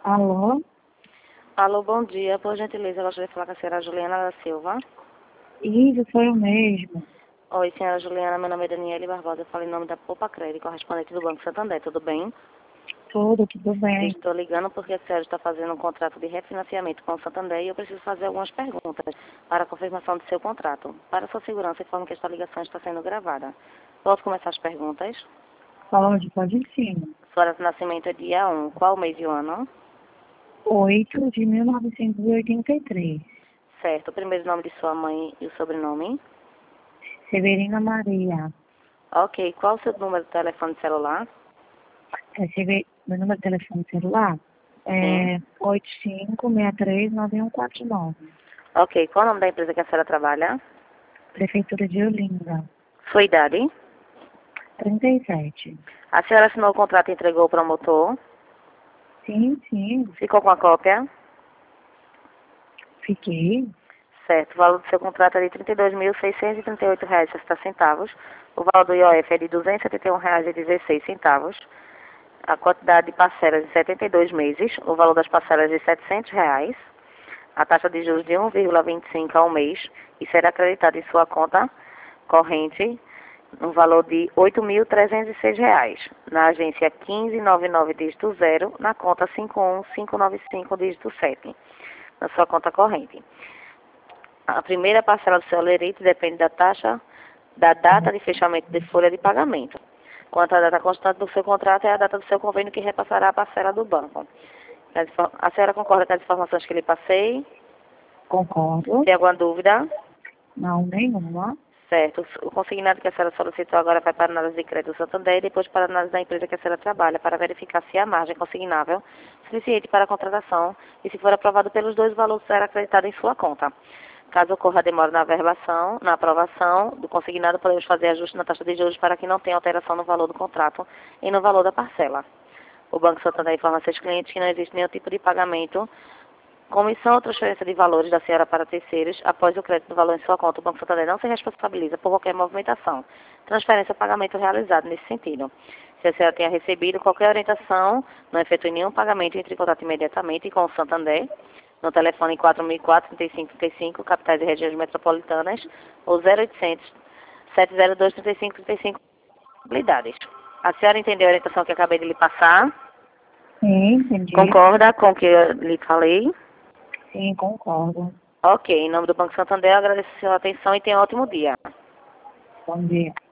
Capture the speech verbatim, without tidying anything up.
Alô? Alô, bom dia. Por gentileza, eu gostaria de falar com a senhora Juliana da Silva. Isso, foi o mesmo. Oi, senhora Juliana, meu nome é Daniele Barbosa, eu falo em nome da Poupa Crédito, correspondente do Banco Santander, tudo bem? Tudo, tudo bem. Estou ligando porque a senhora está fazendo um contrato de refinanciamento com o Santander e eu preciso fazer algumas perguntas para a confirmação do seu contrato. Para sua segurança, informo que esta ligação está sendo gravada. Posso começar as perguntas? Pode, pode sim. Sua data de nascimento é dia um. Qual o mês e o ano? oito de mil novecentos e oitenta e três. Certo. O primeiro nome de sua mãe e o sobrenome? Severina Maria. Ok. Qual o seu número de telefone celular? É, Sever... Meu número de telefone celular Sim. é oito cinco seis três nove um quatro nove. Ok. Qual o nome da empresa que a senhora trabalha? Prefeitura de Olinda. Sua idade? trinta e sete. A senhora assinou o contrato e entregou ao promotor? Sim, sim. Ficou com a cópia? Fiquei. Certo. O valor do seu contrato é de trinta e dois mil seiscentos e trinta e oito reais e sessenta centavos. O valor do I O F é de duzentos e setenta e um reais e dezesseis centavos. A quantidade de parcelas de setenta e dois meses. O valor das parcelas é de setecentos reais. A taxa de juros de um vírgula vinte e cinco ao mês. E será acreditada em sua conta corrente no valor de oito mil trezentos e seis reais. Na agência quinze noventa e nove dígito zero, na conta cinco um cinco nove cinco dígito sete, na sua conta corrente. A primeira parcela do seu alerite depende da taxa, da data de fechamento de folha de pagamento. Quanto à data constante do seu contrato, é a data do seu convênio que repassará a parcela do banco. A senhora concorda com as informações que lhe passei? Concordo. Tem alguma dúvida? Não, nenhuma. Certo. O consignado que a senhora solicitou agora vai para a análise de crédito do Santander e depois para a análise da empresa que a senhora trabalha, para verificar se a margem consignável é suficiente para a contratação e, se for aprovado pelos dois, o valor será acreditado em sua conta. Caso ocorra demora na averbação, na aprovação do consignado, podemos fazer ajuste na taxa de juros para que não tenha alteração no valor do contrato e no valor da parcela. O Banco Santander informa a seus clientes que não existe nenhum tipo de pagamento, comissão ou transferência de valores da senhora para terceiros após o crédito do valor em sua conta. O Banco Santander não se responsabiliza por qualquer movimentação, transferência ou pagamento realizado nesse sentido. Se a senhora tenha recebido qualquer orientação, não efetue nenhum pagamento, entre em contato imediatamente com o Santander, no telefone quatro mil e quatro, trinta e cinco trinta e cinco, capitais e regiões metropolitanas, ou zero oitocentos, sete zero dois, trinta e cinco trinta e cinco, habilidades. A senhora entendeu a orientação que acabei de lhe passar? Sim, entendi. Concorda com o que eu lhe falei? Sim, concordo. Ok, em nome do Banco Santander, eu agradeço a sua atenção e tenha um ótimo dia. Bom dia.